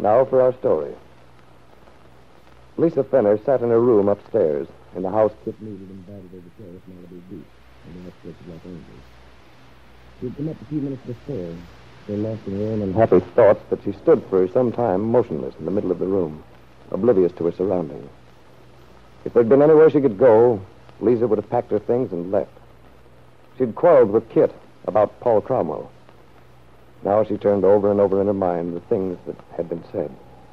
Now for our story. Lisa Fenner sat in her room upstairs in the house Kit needed and batted over Sheriff Malibu Beach on the outskirts of Los Angeles. She had come up a few minutes before, so lost in her own unhappy thoughts that she stood for some time motionless in the middle of the room, oblivious to her surroundings. If there'd been anywhere she could go, Lisa would have packed her things and left. She'd quarreled with Kit about Paul Cromwell. Now she turned over and over in her mind the things that had been said.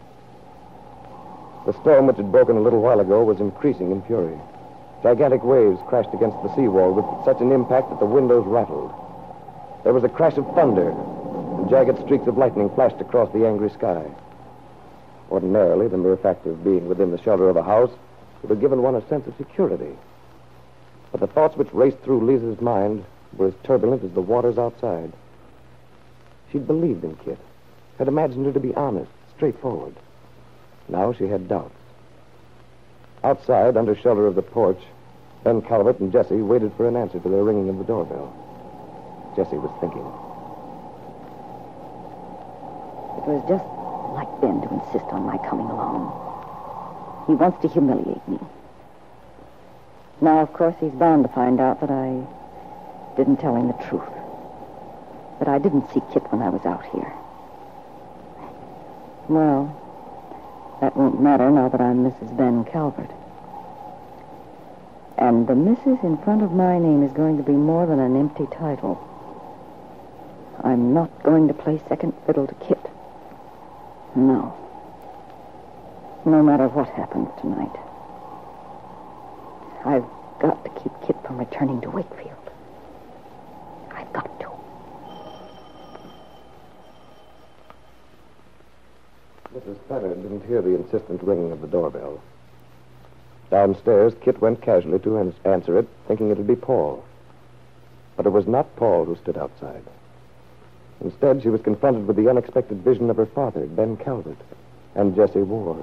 The storm which had broken a little while ago was increasing in fury. Gigantic waves crashed against the seawall with such an impact that the windows rattled. There was a crash of thunder, and jagged streaks of lightning flashed across the angry sky. Ordinarily, the mere fact of being within the shelter of a house would have given one a sense of security. But the thoughts which raced through Lisa's mind were as turbulent as the waters outside. She'd believed in Kit, had imagined her to be honest, straightforward. Now she had doubts. Outside, under shelter of the porch, Ben Calvert and Jessie waited for an answer to their ringing of the doorbell. Jessie was thinking. It was just like Ben to insist on my coming along. He wants to humiliate me. Now, of course, he's bound to find out that I didn't tell him the truth. That I didn't see Kit when I was out here. Well, that won't matter now that I'm Mrs. Ben Calvert. And the Mrs. in front of my name is going to be more than an empty title. I'm not going to play second fiddle to Kit. No. No matter what happens tonight. I've got to keep Kit from returning to Wakefield. I've got to. Mrs. Fenner didn't hear the insistent ringing of the doorbell. Downstairs, Kit went casually to answer it, thinking it would be Paul. But it was not Paul who stood outside. Instead, she was confronted with the unexpected vision of her father, Ben Calvert, and Jessie Ward.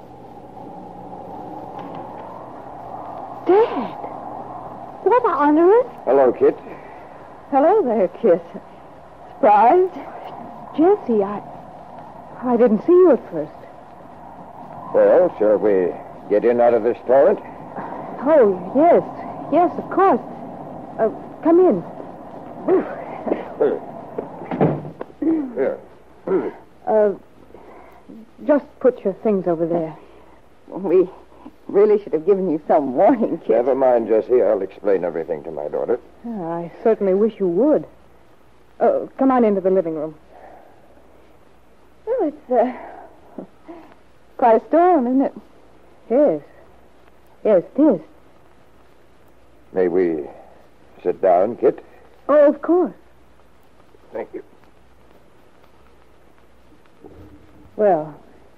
Dad! What on earth? Hello, Kit. Hello there, Kit. Surprised? Jessie, I didn't see you at first. Well, shall we get in out of this torrent? Oh, yes. Yes, of course. Come in. Here. Just put your things over there. We really should have given you some warning, Kit. Never mind, Jessie. I'll explain everything to my daughter. I certainly wish you would. Come on into the living room. Well, it's quite a storm, isn't it? Yes. Yes, it is. May we sit down, Kit? Oh, of course. Thank you. Well,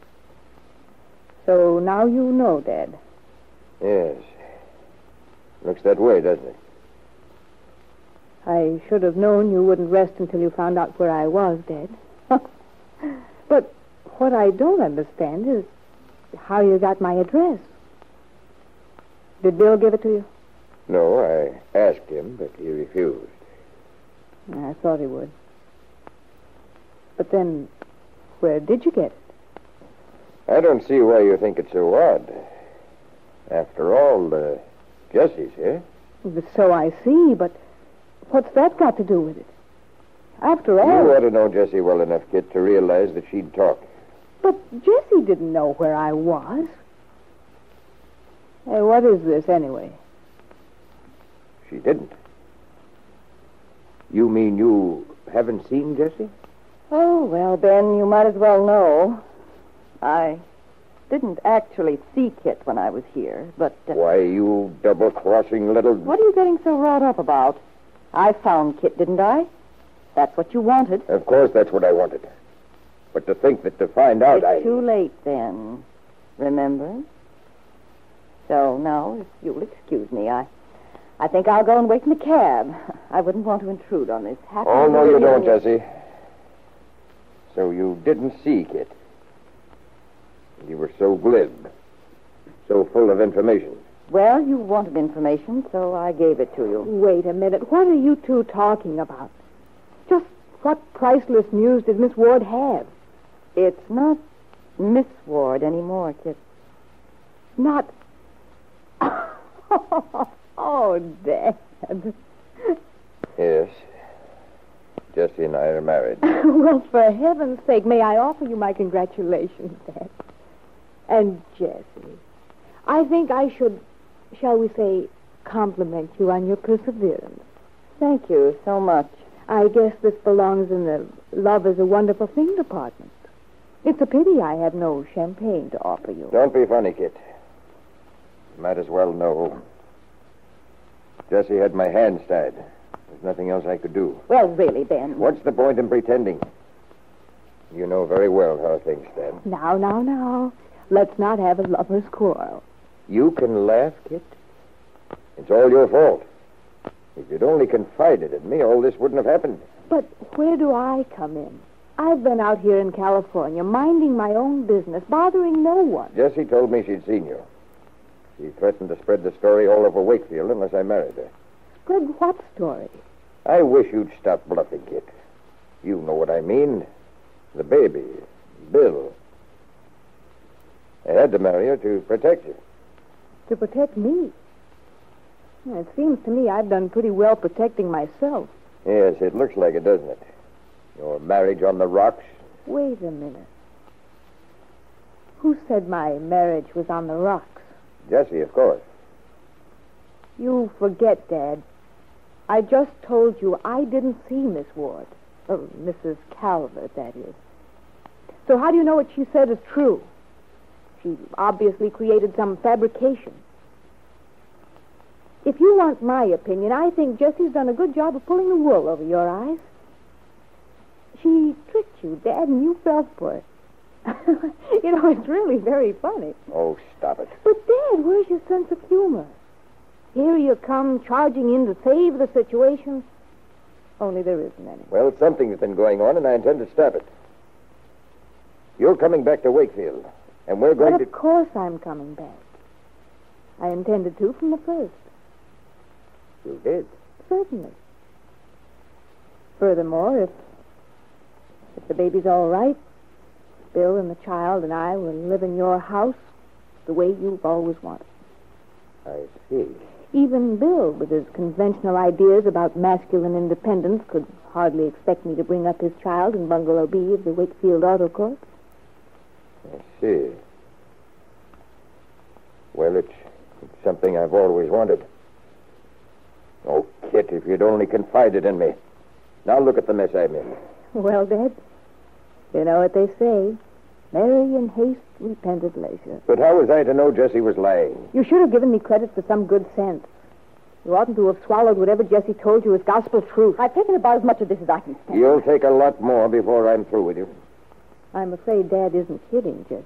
so now you know, Dad. Yes. Looks that way, doesn't it? I should have known you wouldn't rest until you found out where I was, Dad. But what I don't understand is how you got my address. Did Bill give it to you? No, I asked him, but he refused. I thought he would. But then, where did you get it? I don't see why you think it's so odd. After all, Jessie's here. So I see, but what's that got to do with it? After all... You ought to know Jessie well enough, Kit, to realize that she'd talk. But Jessie didn't know where I was. Hey, what is this, anyway? She didn't. You mean you haven't seen Jessie? Oh, well, Ben, you might as well know. I didn't actually see Kit when I was here, but... Why, you double-crossing little... What are you getting so wrought up about? I found Kit, didn't I? That's what you wanted. Of course, that's what I wanted. But to think that to find out It's too late, then. Remember? So, now, if you'll excuse me, I think I'll go and wait in the cab. I wouldn't want to intrude on this happy... Oh, no, you don't, Jessie. So you didn't see Kit. You were so glib. So full of information. Well, you wanted information, so I gave it to you. Wait a minute. What are you two talking about? Just what priceless news did Miss Ward have? It's not Miss Ward anymore, Kit. Not... Oh, Dad. Yes. Jessie and I are married. Well, for heaven's sake, may I offer you my congratulations, Dad? And Jessie, I think I should, shall we say, compliment you on your perseverance. Thank you so much. I guess this belongs in the love is a wonderful thing department. It's a pity I have no champagne to offer you. Don't be funny, Kit. You might as well know. Jessie had my hands tied. There's nothing else I could do. Well, really, Ben. What's the point in pretending? You know very well how things stand. Now. Let's not have a lover's quarrel. You can laugh, Kit. It's all your fault. If you'd only confided in me, all this wouldn't have happened. But where do I come in? I've been out here in California, minding my own business, bothering no one. Jessie told me she'd seen you. She threatened to spread the story all over Wakefield unless I married her. Spread what story? I wish you'd stop bluffing, Kit. You know what I mean. The baby, Bill. I had to marry her to protect you. To protect me? Well, it seems to me I've done pretty well protecting myself. Yes, it looks like it, doesn't it? Your marriage on the rocks. Wait a minute. Who said my marriage was on the rocks? Jessie, of course. You forget, Dad. I just told you I didn't see Miss Ward. Mrs. Calvert, that is. So how do you know what she said is true? She obviously created some fabrication. If you want my opinion, I think Jessie's done a good job of pulling the wool over your eyes. She tricked you, Dad, and you fell for it. You know, it's really very funny. Oh, stop it. But, Dad, where's your sense of humor? Here you come charging in to save the situation. Only there isn't any. Well, something's been going on, and I intend to stop it. You're coming back to Wakefield, and we're going But to... of course I'm coming back. I intended to from the first. You did? Certainly. Furthermore, if the baby's all right, Bill and the child and I will live in your house the way you've always wanted. I see. Even Bill, with his conventional ideas about masculine independence, could hardly expect me to bring up his child in Bungalow B of the Wakefield Auto Court. I see. Well, it's something I've always wanted. Oh, Kit, if you'd only confided in me. Now look at the mess I'm in. Well, Dad, you know what they say. Marry in haste, repent at leisure. But how was I to know Jessie was lying? You should have given me credit for some good sense. You oughtn't to have swallowed whatever Jessie told you as gospel truth. I've taken about as much of this as I can stand. You'll take a lot more before I'm through with you. I'm afraid Dad isn't kidding, Jessie.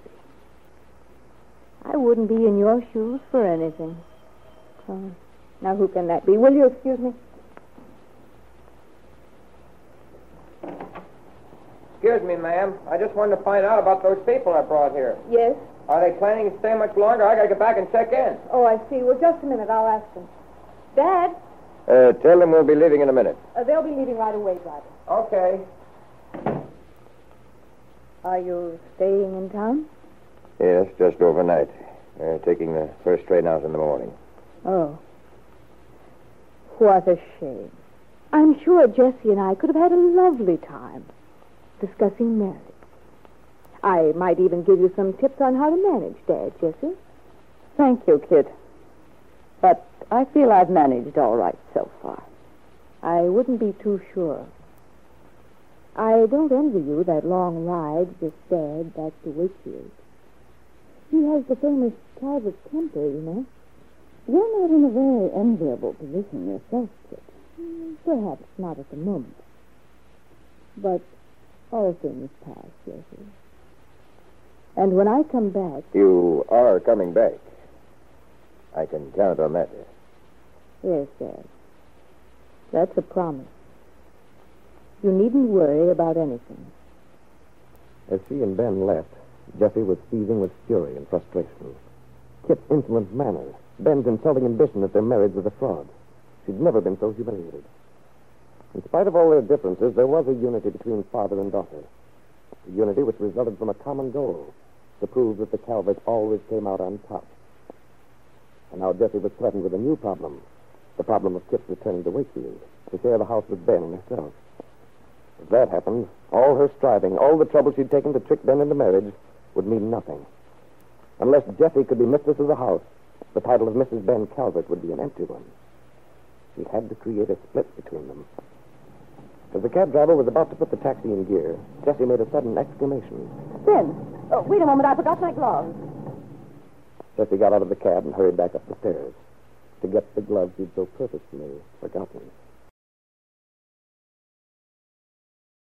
I wouldn't be in your shoes for anything. Now, who can that be? Will you excuse me? Excuse me, ma'am. I just wanted to find out about those people I brought here. Yes? Are they planning to stay much longer? I gotta get back and check in. Oh, I see. Well, just a minute. I'll ask them. Dad, Tell them we'll be leaving in a minute. they'll be leaving right away, driver. Okay. Are you staying in town? Yes, just overnight. Taking the first train out in the morning. Oh. What a shame. I'm sure Jessie and I could have had a lovely time discussing marriage. I might even give you some tips on how to manage, Dad, Jessie. Thank you, Kit. But I feel I've managed all right so far. I wouldn't be too sure. I don't envy you that long ride with Dad back to Wakefield. He has the famous Calvert temper, you know. You're not in a very enviable position yourself, Kit. Perhaps not at the moment. But all things pass, Jessie. And when I come back... You are coming back. I can count on that. Yes, Dad. That's a promise. You needn't worry about anything. As she and Ben left, Jessie was seething with fury and frustration. Kit's insolent manner, Ben's insulting ambition that their marriage was a fraud. She'd never been so humiliated. In spite of all their differences, there was a unity between father and daughter. A unity which resulted from a common goal, to prove that the Calverts always came out on top. And now Jessie was threatened with a new problem. The problem of Kit's returning to Wakefield to share the house with Ben and herself. If that happened, all her striving, all the trouble she'd taken to trick Ben into marriage would mean nothing. Unless Jessie could be mistress of the house, the title of Mrs. Ben Calvert would be an empty one. She had to create a split between them. As the cab driver was about to put the taxi in gear, Jessie made a sudden exclamation. Ben, wait a moment. I forgot my gloves. Jessie got out of the cab and hurried back up the stairs to get the gloves she'd so purposefully forgotten.